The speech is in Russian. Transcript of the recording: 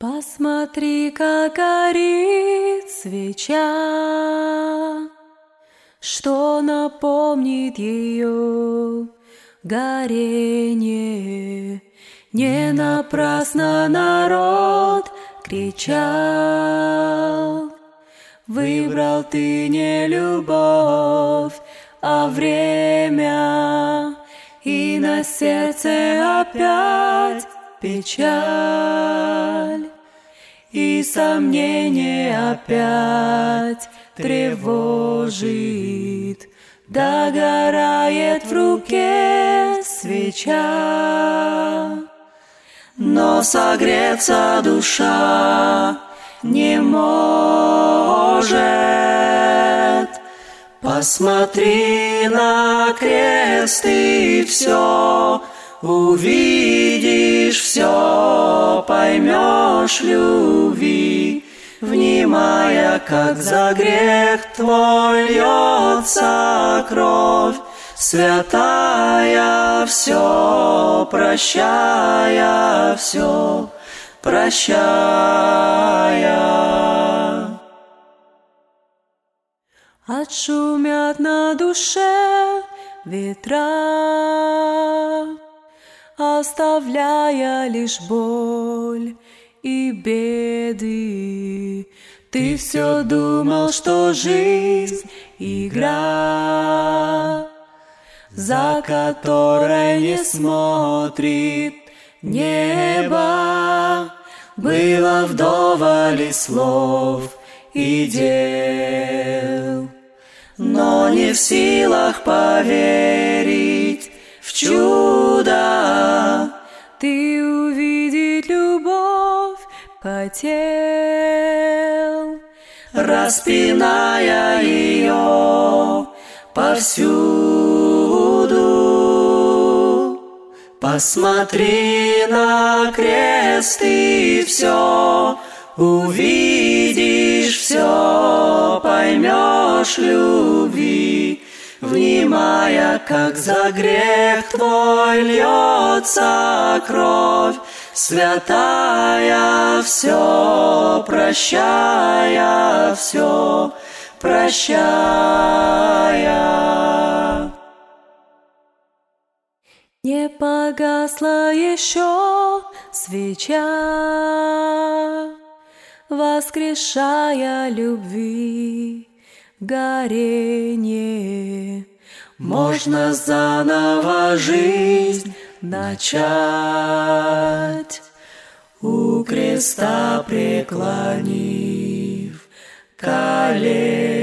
Посмотри, как горит свеча, что напомнит ее горение. Не напрасно народ кричал: выбрал ты не любовь, а время, и на сердце опять печаль, и сомнение опять тревожит. Догорает в руке свеча, но согреться душа не может. Посмотри на крест и все увидишь, все поймешь любви, внимая, как за грех твой льется кровь святая, все прощая, все прощая. Отшумят на душе ветра, оставляя лишь боль и беды. Ты все думал, что жизнь — игра, за которой не смотрит небо. Было вдоволь слов и дел, но не в силах поверить в чудо. Ты увидеть любовь хотел, распиная ее повсюду. Посмотри на крест и все увидишь, все поймешь любви, внимая, как за грех твой льется кровь святая, все прощая, все прощая. Не погасла еще свеча, воскрешая любви горение. Можно заново жизнь начать, у креста преклонив колени.